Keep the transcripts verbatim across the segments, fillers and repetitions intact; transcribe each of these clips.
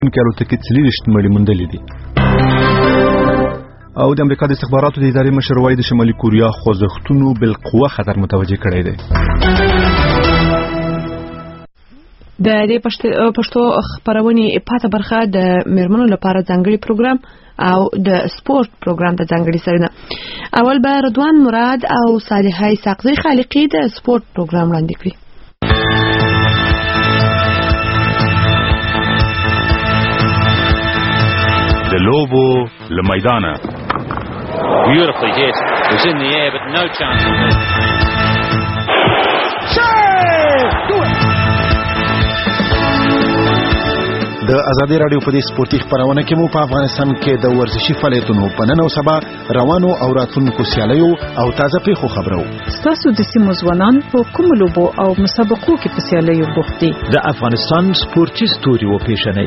الوتکې څلېرویشت مړي موندلي دي. او د امریکا د استخباراتو د ادارې مشر وایي د شمالي کوریا خوځښتونو بالقوه خطر متوجه کړی دی. د دې پښتو خبرونې پاته برخه د میرمنو لپاره ځانګړي پروګرام او د سپورت پروګرام د ځانګړي سرنه. اول به رضوان مراد او صالحه ساقزی خالقی د سپورت پروګرام وړاندې کړي. د لوبو له میدانه Beautifully hit. It was in the air, but no chance of it. د ازادي رادیو په دې سپورتي خبرونه کې مو په افغانستان کې د ورزشي فعالیتونو په نن او سبا روانو او راتلونکو سیالیو او تازه پیښو خبرو. ستاسو د سیمو ځوانان په کوم لوبو او مسابقو کې په سیالیو بوخت دي؟ د افغانستان سپورتي ستوري و پیژنئ.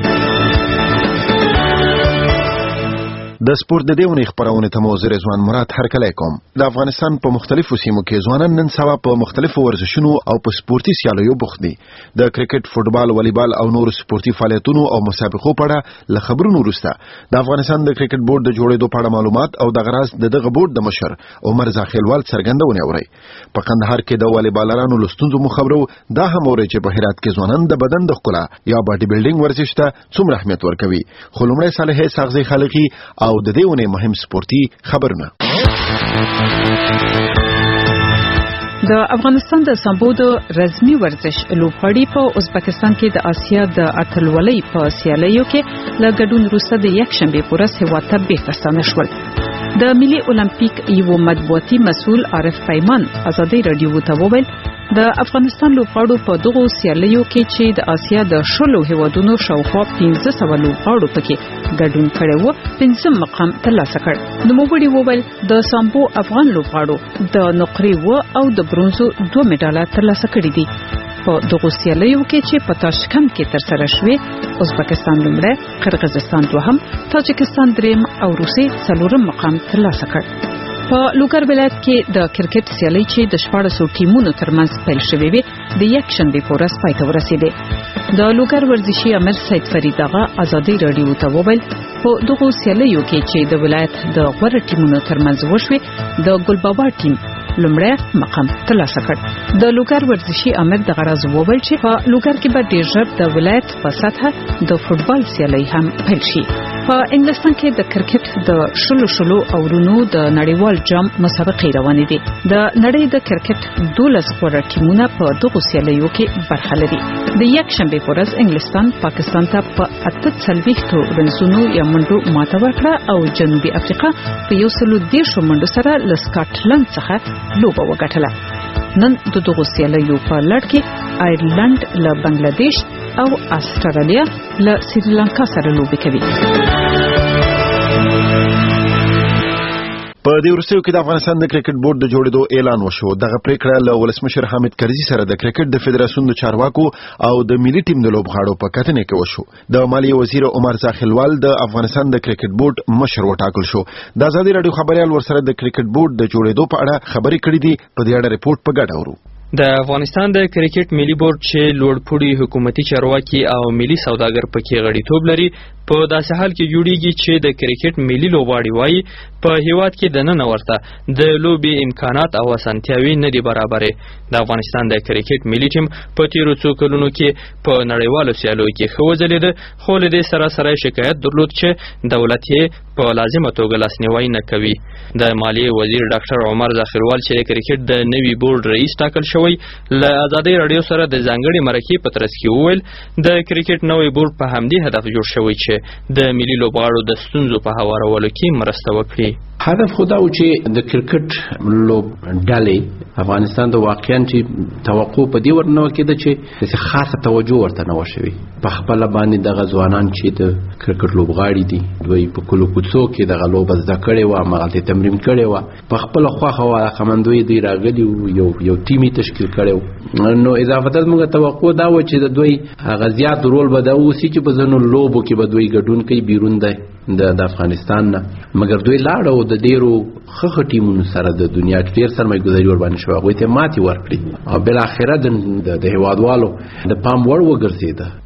د سپورت د دیونې خبرونه ته موضوع رضوان مراد هرکلی کوم. د افغانستان په مختلفو سیمو کې ځوانان نن سبا په مختلفو ورزشونو او په سپورتي سیالیو بوخت دي. د کرکټ، فوټبال، والیبال او نور سپورتي فعالیتونو او مسابقو په اړه له خبرونو وروسته د افغانستان د کرکټ بورډ د جوړېدو په اړه معلومات او د غراز د دغه بورډ د مشر عمر زاخیلوال څرګندونه اوري. په کندهار کې د والیبالرانو لستونزو مو خبرو دا هم اوري چې په هرات کې ځوانان د بدن د ښکلا یا باډي بلډینګ ورزش ته څومره اهمیت ورکوي. خو لومړی صالحه ساقزی خالقی او د دیونه مهم سپورتي خبرونه. د افغانستان د سامبو د رزمي ورزش لوبغاړي په ازبکستان کې د آسیا د اتلولۍ په سیالیو کې له ګډون وروسته د یکشنبه په ورځ هېواد ته بیرته ستانه شول. د ملي اولمپیک یو مطبوعاتي مسؤل عارف پیمان ازادي رادیو ته وویل د افغانستان لوبغاړو په دغو سیالیو کې چې د آسیا د شلو هیوادونو شاوخوا پنځه سوه لوبغاړو پکې ګډون کړی و پنځم مقام ترلاسه کړ. نوموړي وویل د سامبو افغان لوبغاړو د نقرې و او د برونزو دوه مډاله ترلاسه کړي دي. په دغو سیالیو کې چې په تاشکند کې ترسره شوې ازبکستان لومړی، قرغیزستان دوهم، تاجکستان دریم او روسیې څلورم مقام ترلاسه کړ. په لوګر ولایت کې د کرکټ سیالي چې د شپاړسو ټیمونو ترمنځ پیل شوې وي د یکشنبه په ورځ پای ته ورسېدې. د لوګر ورزشي امیر سید فرید اغا ازادي رادیو ته وویل په دغو سیالیو کې چې د ولایت د غوره ټیمونو ترمنځ وشوې د ګلبابا ټیم لومړی مقام ترلاسه کړ. د لوګر ورزشي امیر د غرض وویل چې په لوګر کې به ډېر ژر د ولایت په سطحه د فوټبال سیالي هم پیل شي. په انګلستان کې د کرکټ د شلو شلو اورونو د نړیوال جام مسابقې روانې دي. د نړۍ د کرکټ دولس غوره ټیمونه په دغو سیالیو کې برخه لري. د یکشنبه په ورځ انګلستان پاکستان ته په اته څلوېښتو رنزونو یا منډو ماته ورکړه او جنوبي افریقا په یو سلو دېرشو منډو سره له سکاټلند څخه لوبه وګټله. نن د دغو سیالیو په لړ کې آیرلند له بنگلاديش او استرالیا له سریلانکا سره لوبې کوي. په دې ورسېو کې د افغانستان د کرکټ بورډ د جوړېدو اعلان وشو. دغه پریکړه له ولسمشر حامد کرزي سره د کرکټ د فدراسیون د چارواکو او د ملي ټیم د لوبغاړو په کتنې کې وشو. د مالیې وزیر عمر زاخیلوال د افغانستان د کرکټ بورډ مشر وټاکل شو. د ازادي رادیو خبريال ورسره د کرکټ بورډ د جوړېدو په اړه خبرې کړې دي. په دې اړه ریپورت په ګډه اورو. د افغانستان د کرکټ ملي بورډ چې لوړپوړي حکومتي چارواکي او ملي سوداګر پکې غړیتوب لري په داسې حال کې جوړیږي چې د کرکټ ملي لوبغاړي وایي په هیواد کې د نن ورته د لوبي امکانات او اسانتیاوي نه دي برابرې. د افغانستان د کرکټ ملي ټیم په تیرو څو کلونو کې په نړیوالو سیالیو کې ښه وځلېده، خو له دې سره سره شکایت درلود چې دولت یې په لازمه توګه لاسنیوي نه کوي. د مالیې وزیر ډاکټر عمر زاخیلوال چې د کرکټ د نوي بورډ رئیس ټاکل شوی له ازادي رادیو سره د ځانګړي مرکې په ترڅ کې وویل د کرکټ نوی بورډ په همدې هدف جوړ شوی چې د ملي لوبغاړو د ستونزو په هوارولو کې مرسته وکړي. هدف خدا و چې د کرکټ لوب ډلې افغانستان د واقعاً چې توقع په دې ورنه کېده چې څه خاصه توجه ورته نه وشوي. په خپل باندې د غزوانان چې د کرکټ لوبغاړي دي دوی په کلو کوڅو کې د غلوب زده کړي و مغالطه تمرین کړي و په خپل خواخه و قمندوی دی راغلی یو یو ټیمي تشکیل کړي. نو اضافه موږ توقع دا و چې د دوی غزيات رول به دا وسی چې په ځنو لوبو کې به دوی ګډون کوي بیرون دی د افغانستان نه، مګر دوی لاړو د ډیرو خخ ټیمونو سره د دنیا کې ډیر سرمایه‌ګذاري ور باندې شو، هغه ته ماتي ورکړي او بل اخره د هیوادوالو د پام وړ وګرځیده.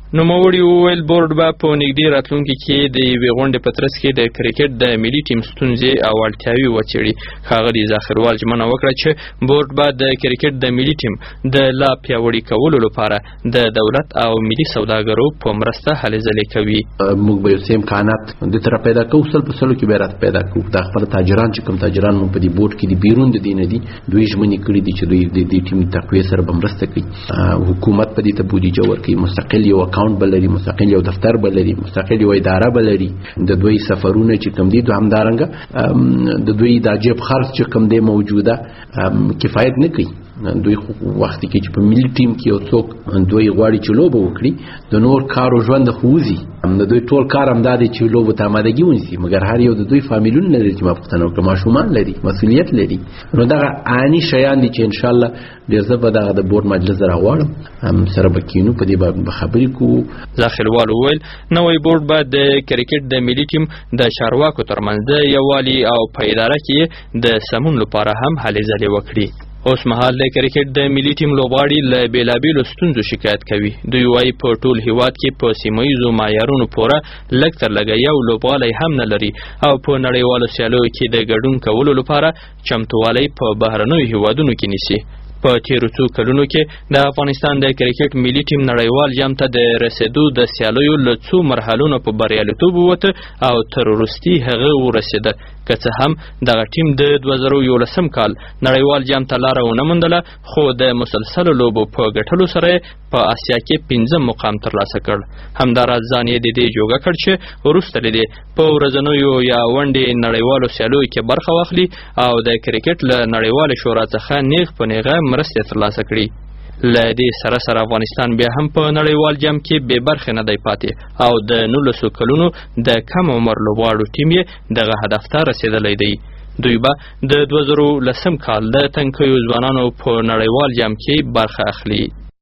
نوموړي وویل بورډ به په نږدې راتلونکي کې د یوې غونډې په ترڅ کې د کرکټ د ملي ټیم ستونزې او اړتیاوې وڅېړي. ښاغلي ذاخروال ژمنه وکړه چې بورډ به د کرکټ د ملي ټیم د لا پیاوړي کولو لپاره د دولت او ملي سوداګرو په مرسته هلې ځلې کوي. موږ به یو څه امکانات د طرف پیدا کوو، سل په سلو کې به راته پیدا کوو. دا خپل تاجران چې کوم تاجران مو په دې بورډ کې دي بیرون د دې نه دي، دوی ژمنې کړي دي چې دوی د دې ټیم تقویې سره به مرسته کوي. حکومت په دې ته بودیجه ورکوي، مستقل یو اکاونټ به لري، مستقل یو دفتر به لري، مستقل یو اداره به لري. د دوی سفرونه چې کوم دي دوی همدارنګه د دوی د جیب خرڅ چې کوم دی موجوده کفایت نه کوي. دوی وخت کې چې په ملي ټیم کې یو څوک دوی غواړي چې لوبه وکړي، د نور کار او ژوند خوځي. د دوی ټول کار هم دا دی چې لوبه ته آمادګي ونیسي، مګر هر یو د دوی فامیلونه لري چې ما پوښتنه وکړه، ماشومان لري، مسؤلیت لري. نو دغه عیني شیان دي چې ان شاء الله ډېر زه به دغه د بورډ مجلس راغواړم، هم سره به کینو، په دې به خبرې کوو. ذاخروال وویل نوی بورډ به د کرکټ د ملي ټیم د چارواکو ترمنځ د یووالي او په اداره کې د سمون لپاره هم هلې ځلې وکړي. اوس مهال د کرکټ د ملي ټیم لوبغاړي له بېلابېلو ستونزو شکایت کوي. دوی وایي په ټول هیواد کې په سیمه ییزو معیارونو پوره لږ تر لږه یو لوبغالی هم نه لري او په نړیوالو سیالیو کې د ګډون کولو لپاره چمتووالی په بهرنیو هیوادونو کې نیسي. په تیرو څو کلونو کې د افغانستان د کرکټ ملي ټیم نړیوال جام ته د رسیدو د سیالیو له څو مرحلونو په بریالیتوب ووته او تر وروستي هغه ورسېده. که څه هم دغه ټیم د دوه زره یولسم کال نړیوال جام ته لاره ونه موندله، خو د مسلسلو لوبو په ګټلو سره په اسیا کې پنځم مقام ترلاسه کړ. همداراز ځان یې د دې جوګه کړ چې وروسته له دې په ورځنیو یا ونډې نړیوالو سیالیو کې برخه واخلي او د کرکټ له نړیوالې شورا څخه نیغ په نیغه مرستې ترلاسه کړي. له دې سره سره افغانستان بیا هم په نړیوال جام کې بې برخې نه دی پاتې او د نولسو کلونو د کم عمر لوبغاړو ټیم یې دغه هدف ته رسېدلی دی. دوی به د دوه زره لسم کال د تنکیو ځوانانو په نړیوال جام کې برخه اخلي.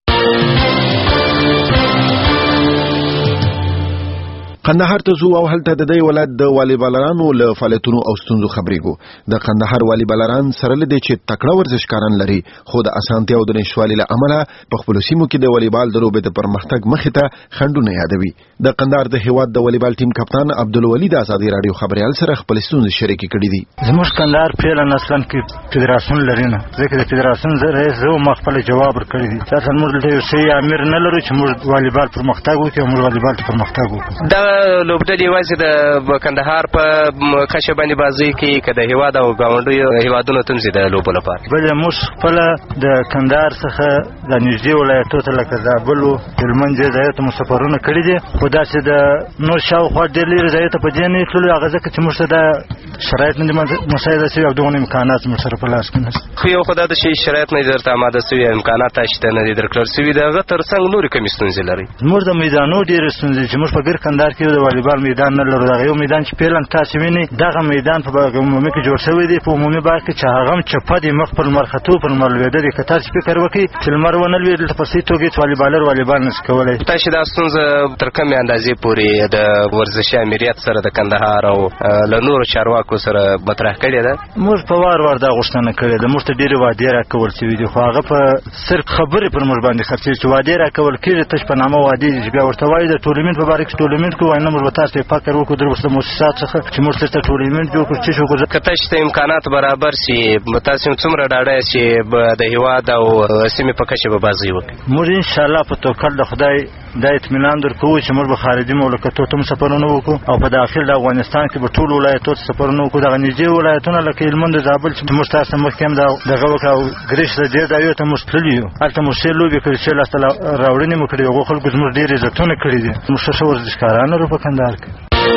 قندهار ته ځو او هلته د دې ولایت د والیبالرانو له فعالیتونو او ستونزو خبرېږو. د قندهار والیبالران سره لدې چې تکړه ورزشکاران لري، خو د اسانتیا او د نشوالي له امله په خپلو سیمو کې د والیبال د لوبې د پرمختګ مخې ته خنډونه یادوي. د قندهار د هیواد د والیبال ټیم کپتان عبدالولي د ازادي راډیو خبريال سره خپل ستونزې شریکې کړې دي. زموږ قندهار پیلن اصلا کې فدراسیون لري نه، ځکه د فدراسیون رئیس زه ما خپل جواب ورکړی دی. تاسو موږ ته یو څه امیر نه لرو چې موږ والیبال پرمختګ وکړو، موږ والیبال پرمختګ وکړو. دا لوبډلې وایي د کندهار په کشه باندې بازي کې کده هیواد او ګاونډیو هیوادونو تم زی د لوبو لپاره بل موږ خپل د کندهار څخه د نږدې ولایتونو ته لکه زابل او هلمند ځایونو ته مسافرونه کړي دي، خو دا چې د نور شاوخوا ډېر لري ځایونو ته په دې نه تللو، هغه ځکه چې موږ ته د شرایط نه مساعده شوي او دغه امکانات موږ سره په لاس کې نشته. خو یو خدای د شي شرایط نه درته آماده شوي، امکانات شته نه دي درکړل شوي، دغه ترڅنګ نورې کومې ستونزې لري. موږ د میدانونو ډېرې ستونزې چې موږ په ګر کندهار کې د والیبال میدان نه لرو. دغه یو میدان چې پیلن تاسو وینئ، دغه میدان په عمومي کې جوړ شوی دی، په عمومي باغ کې چې هغه هم چپه دی، مخ پر لمر ختو پر لمر لوېده دی. که تاسو فکر وکړئ چې لمر ونه لوېږي دلته په صحیح توګه والیبالر والیبال نشي کولی. تاسو دا ستونزه تر کومې اندازې پورې د ورزشي امریت سره د کندهار او له نورو چارواکو سره مطرح کړې ده؟ موږ په وار وار دا غوښتنه کړې ده. موږ ته ډېرې وعدې راکول شوي دي، خو هغه په صرف خبرې پر موږ باندې خرڅېږي چې وعدې راکول کېږي، تش په نامه وعدې دي چې بیا ورته وایي د ټورنمنټ په باره کې ټورنمنټ کوو، وایي نه موږ به تاسو ته فکر وکړو در وسله مؤسسات څخه چې موږ ته ټورنمنټ جوړ کړو. چې شو که تاسو ته امکانات برابر شي، تاسو څومره ډاډه شي د هیواد او سیمې په کچه به بازي وکړي؟ موږ ان شاء الله په توکل د خدای دا اطمینان درکوو چې موږ به خارجي مملکتونو ته سفرونه وکړو او په داخل د افغانستان کې به ټول ولایتونو ته سفرونه وکړو. دغه نږدې ولایتونه لکه هلمند او زابل چې موږ تاسو مخکې هم دغه وکړو او ګریش د دې ځایونو ته موږ تللي یو، هلته موږ ښې لوبې کړې، ښې لاسته راوړنې مو کړې، هغو خلکو زموږ ډېر عزتونه کړي دي. موږ ښه ښه ورزشکاران لرو په کندهار کې.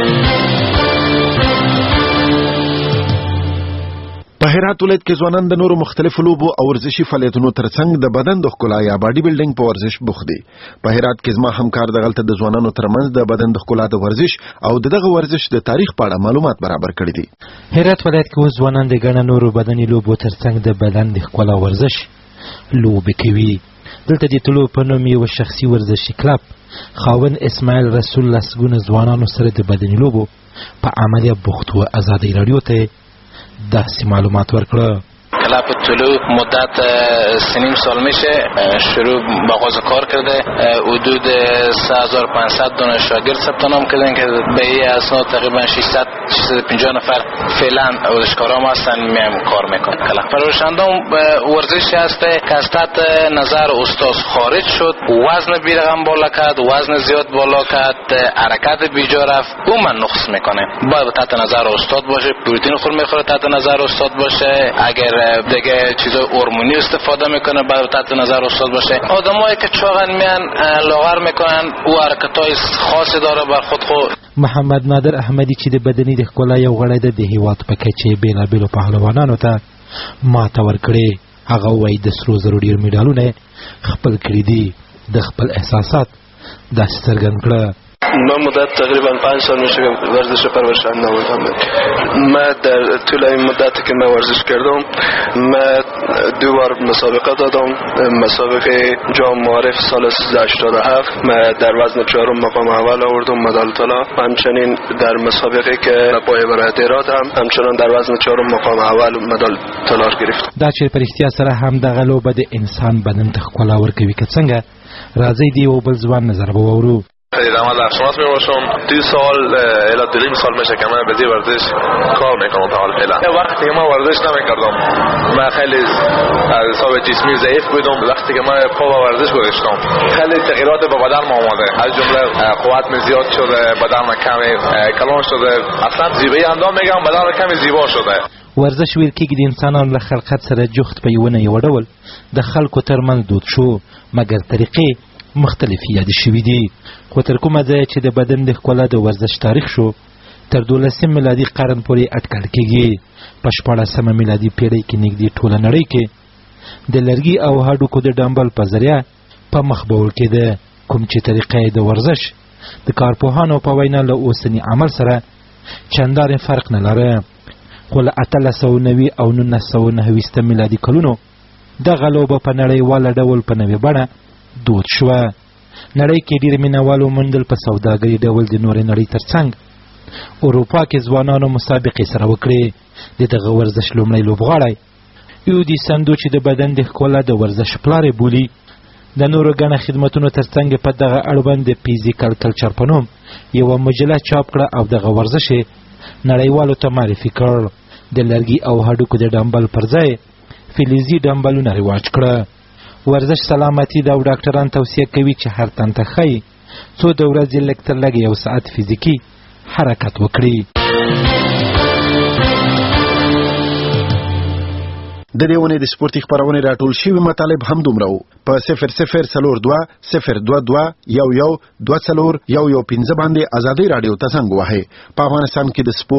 په هرات ولایت کې ځوانان د نورو مختلفو لوبو او ورزشي فعالیتونو ترڅنګ د بدن د ښکلا یا باډي بلډینګ په ورزش بوخت دي. په هرات کې زما همکار دغلته د ځوانانو ترمنځ د بدن د ښکلا د ورزش او دغه ورزش د تاریخ په اړه معلومات برابر کړي دي. هرات ولایت کې ځوانان د ګڼو نورو بدني لوبو ترڅنګ د بدن د ښکلا ورزش لوبې کوي. دلته د طلوع په نوم یو شخصي ورزشي کلب خاوند اسماعیل رسول لسګونه ځوانانو سره د بدني لوبو په عملیه بوخت و. ازادي راډیو ته داسې معلومات ورکړه. کلاب طلوع مدت سه نیم سال میشه شروع با آغاز کار کرده. حدود سه هزار و پانصد دانه شاگرد ثبت نام کردن که به این اساس تقریبا ششصد ششصد و پنجاه نفر فعلا ورزشکارا ما هستن میایم کار میکنن. کلا پرورشندان ورزشی هست که از تحت نظر استاد خارج شد، وزن بی رقم بالا کرد، وزن زیاد بالا کرد، حرکت بیجا رفت، اون من نقص میکنه. باید تحت نظر استاد باشه، پروتئین خور میخوره تحت نظر استاد باشه. اگر دیگه چیزای هورمونی استفاده میکنه باید تحت نظر استاد باشه. آدمایی که چاقن میان لاغر میکنن او حرکتای خاصی داره بر خود خود. محمد نادر احمدی چې د بدني د ښکلا یو غړی د هیواد په کچې بیلابیلو پهلوانانو ته ماته ورکړې. هغه وایي د سرو زرو ډېر میډالونه خپل کړي دي. د خپل احساسات داسې څرګند کړه. من مدت تقریبا پنج سال میشه که ورزش پرورشنده بودم. من در طول این مدتی که من ورزش کردم من دو بار مسابقه دادم. مسابقه جام معارف سال سیزده هشتاد و هفت من در وزن چهارم مقام اول آوردم، مدال طلا. همچنین در مسابقه که پای برای هرات هم همچنان در وزن چهارم مقام اول مدال طلا گرفتم. دا چې په رښتیا سره هم دغه لوبه د انسان بدن ته ښکلا ورکوي که څنګه؟ راځئ د یو بل ځوان نظر به واورو. خیلی در در شماس می باشم. دو سال الا دو نیم سال میشه که من به این ورزش کار میکنم تا حال فعلا. وقتی که من ورزش نمیکردم من خیلی از حساب جسمی ضعیف بودم. وقتی که من پا به ورزش گذاشتم خیلی تغییرات به بدن ما اومده. از جمله قوت من زیاد شده، بدن من کمی کلان شده، اصلا زیبایی اندام میگم بدن من کمی زیبا شده. ورزش ویل کېږي د انسانانو له خلقت سره جفت په یوه نه یوه ډول د خلکو ترمنځ دود شو، مګر طریقې مختلفې یادې شوي دي. خو تر کومه ځایه چې د بدن د ښکلا د ورزش تاریخ شو تر دولسم میلادي قرن پورې اټکل کېږي. په شپاړسمه میلادي پیړۍ کې نږدې ټوله نړۍ کې د لرګي او هډوکو د ډمبل په ذریعه په مخ بول کېده، کوم چې طریقه د ورزش د کارپوهانو په وینا له اوسني عمل سره چندانې فرق نه لره. خو له اتلس سوه نوي او نولس سوه نهه ویشتم میلادي کلونو دغه لوبه په نړیواله ډول په نوې بڼه دود شوه. نړۍ کې ډېر مینوالو موندل په سوداګري ډول د نورې نړۍ ترڅنګ اروپا کې ځوانانو مسابقې سره وکړې. د دغه ورزش لومړی لوبغاړی یودي سندو چې د بدن د ښکلا د ورزش پلار یې بولي د نورو ګڼه خدمتونو ترڅنګ په دغه اړوند د فیزیکل کلچر په نوم یوه مجله چاپ کړه او دغه ورزش یې نړیوالو ته معرفي کړ. د لرګي او هډوکو د ډمبل پر ځای فلزي ډمبلونه رواج کړه. ورزش سلامتي دا ډاکټران توصیه کوي چې هر تن ته ښایي څو د ورځې لږ تر لږه یو ساعت فزیکي حرکت وکړي. د دې ونې د سپورتي خپرونې راټول شوي مطالب هم دومره وو. په صفر صفر څلور دوه صفر دوه دوه یو یو دوه څلور یو یو پنځه باندې ازادي راډیو ته زنګ ووهئ. په افغانستان کې د سپورت